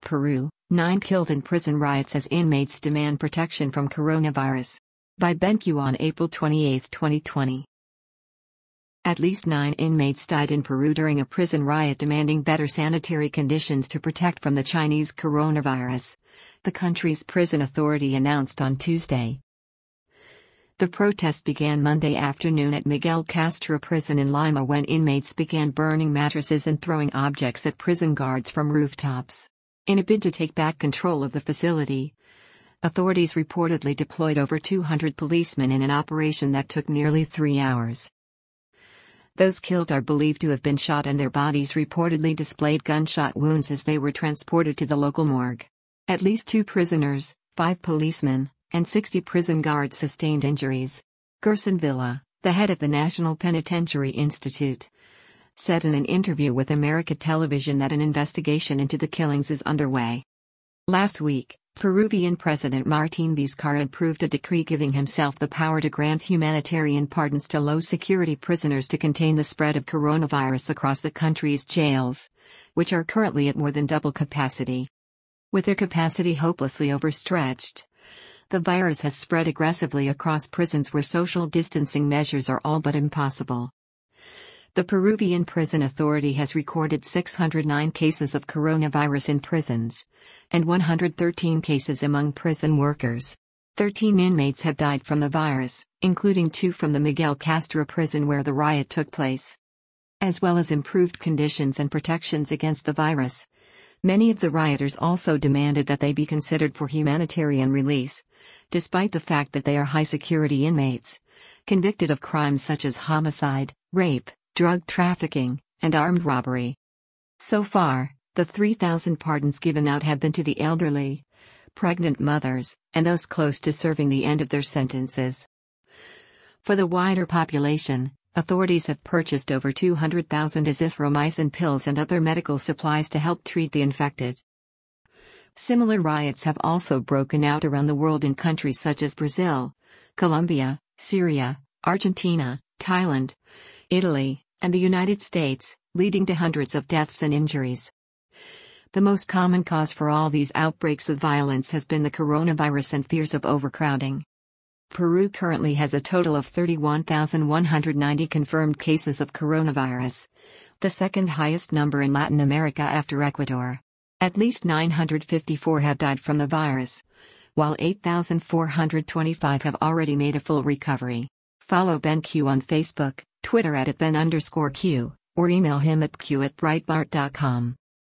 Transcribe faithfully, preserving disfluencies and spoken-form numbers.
Peru, nine killed in prison riots as inmates demand protection from coronavirus. By BenQ on April twenty-eighth, twenty twenty. At least nine inmates died in Peru during a prison riot demanding better sanitary conditions to protect from the Chinese coronavirus, the country's prison authority announced on Tuesday. The protest began Monday afternoon at Miguel Castro prison in Lima when inmates began burning mattresses and throwing objects at prison guards from rooftops. In a bid to take back control of the facility, authorities reportedly deployed over two hundred policemen in an operation that took nearly three hours. Those killed are believed to have been shot and their bodies reportedly displayed gunshot wounds as they were transported to the local morgue. At least two prisoners, five policemen, and sixty prison guards sustained injuries. Gerson Villa, the head of the National Penitentiary Institute, said in an interview with America Television that an investigation into the killings is underway. Last week, Peruvian President Martín Vizcarra approved a decree giving himself the power to grant humanitarian pardons to low-security prisoners to contain the spread of coronavirus across the country's jails, which are currently at more than double capacity. With their capacity hopelessly overstretched, the virus has spread aggressively across prisons where social distancing measures are all but impossible. The Peruvian Prison Authority has recorded six hundred nine cases of coronavirus in prisons, and one hundred thirteen cases among prison workers. thirteen inmates have died from the virus, including two from the Miguel Castro prison where the riot took place. As well as improved conditions and protections against the virus, many of the rioters also demanded that they be considered for humanitarian release, despite the fact that they are high-security inmates, convicted of crimes such as homicide, rape, drug trafficking, and armed robbery. So far, the three thousand pardons given out have been to the elderly, pregnant mothers, and those close to serving the end of their sentences. For the wider population, authorities have purchased over two hundred thousand azithromycin pills and other medical supplies to help treat the infected. Similar riots have also broken out around the world in countries such as Brazil, Colombia, Syria, Argentina, Thailand, Italy, and the United States, leading to hundreds of deaths and injuries. The most common cause for all these outbreaks of violence has been the coronavirus and fears of overcrowding. Peru currently has a total of thirty-one thousand one hundred ninety confirmed cases of coronavirus, the second highest number in Latin America after Ecuador. At least nine hundred fifty-four have died from the virus, while eight thousand four hundred twenty-five have already made a full recovery. Follow BenQ on Facebook, Twitter at Ben underscore Q, or email him at q at breitbart dot com.